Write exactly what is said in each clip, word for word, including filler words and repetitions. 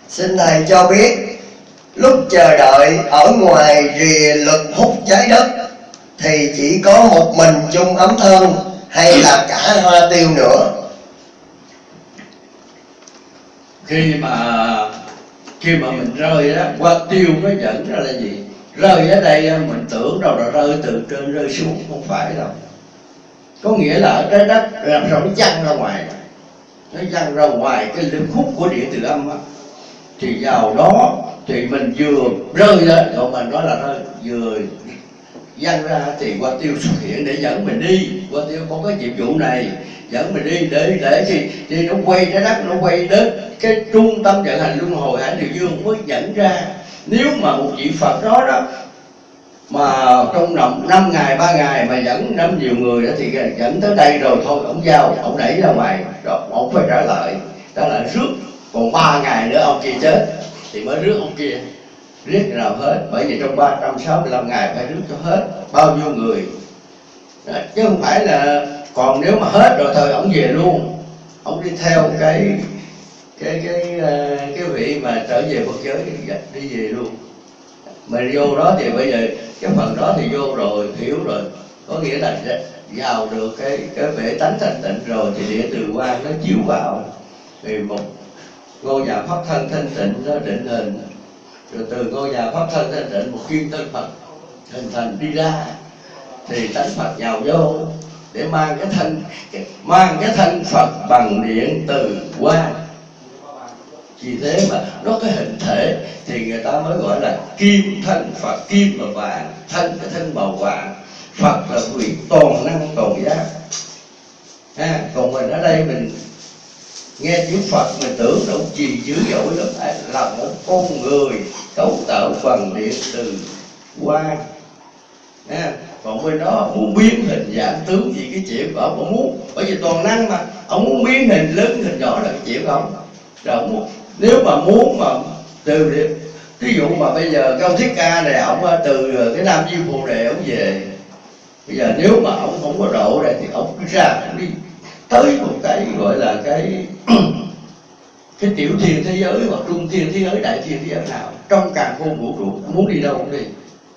Xin Thầy cho biết, lúc chờ đợi ở ngoài rìa lực hút trái đất thì chỉ có một mình chung ấm thân hay là cả hoa tiêu nữa? Khi mà khi mà mình rơi đó, hoa tiêu nó dẫn ra là gì? Rơi ở đây mình tưởng đâu là rơi từ trên rơi xuống, không phải đâu. Có nghĩa là ở trái đất làm sao nó văng ra ngoài, nó văng ra ngoài cái lực hút của điện từ âm á, thì vào đó thì mình vừa rơi lên, còn mình nói là rơi vừa văng ra thì hoa tiêu xuất hiện để dẫn mình đi. Hoa tiêu có cái nhiệm vụ này dẫn mình đi để để thì thì nó quay trái đất, nó quay đến cái trung tâm vận hành luân hồi hải điều dương mới dẫn ra. Nếu mà một vị Phật đó đó mà trong năm năm ngày ba ngày mà dẫn năm nhiều người đó thì dẫn tới đây rồi thôi, ông giao ông đẩy ra ngoài rồi ông phải trả lại trả lại rước, còn ba ngày nữa ông kia chết thì mới rước ông kia, riết nào hết. Bởi vì trong ba trăm sáu mươi lăm ngày phải rước cho hết bao nhiêu người đó, chứ không phải là còn nếu mà hết rồi thôi ông về luôn, ông đi theo cái cái cái cái vị mà trở về Phật giới đi về luôn. Mà vô đó thì bây giờ cái phần đó thì vô rồi, hiểu rồi, có nghĩa là vào được cái cái bể tánh thanh tịnh rồi thì địa từ quang nó chiếu vào, thì một ngôi nhà pháp thân thanh tịnh nó định hình, rồi từ ngôi nhà pháp thân thanh tịnh một kim thân Phật hình thành đi ra, thì tánh Phật nhào vô để mang cái thân cái, mang cái thân Phật bằng điện từ quang. Vì thế mà nó cái hình thể thì người ta mới gọi là kim thân Phật, kim mà vàng, thân cái thân màu vàng. Phật là vị toàn năng toàn giác. À, còn mình ở đây mình nghe chữ Phật mình tưởng là ông gì dữ dội lắm, là một con người cấu tạo bằng điện từ quang. À, còn bên đó muốn biến hình dạng tướng gì cái chuyện của ông, ông muốn, bởi vì toàn năng mà, ông muốn biến hình lớn hình nhỏ là cái chuyện của ông. Rồi ông muốn, nếu mà muốn mà từ ví dụ mà bây giờ cái ông Thích Ca này, ông từ cái Nam Diêm Phù Đề ông về, bây giờ nếu mà ông không có độ này thì ông cứ ra ông đi tới một cái gọi là cái cái tiểu thiên thế giới hoặc trung thiên thế giới, đại thiên thế giới nào trong càn khôn vũ trụ, muốn đi đâu cũng đi.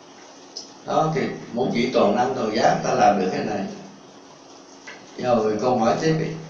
Đó thì một vị toàn năng toàn giác ta làm được cái này. Rồi câu hỏi tiếp đi.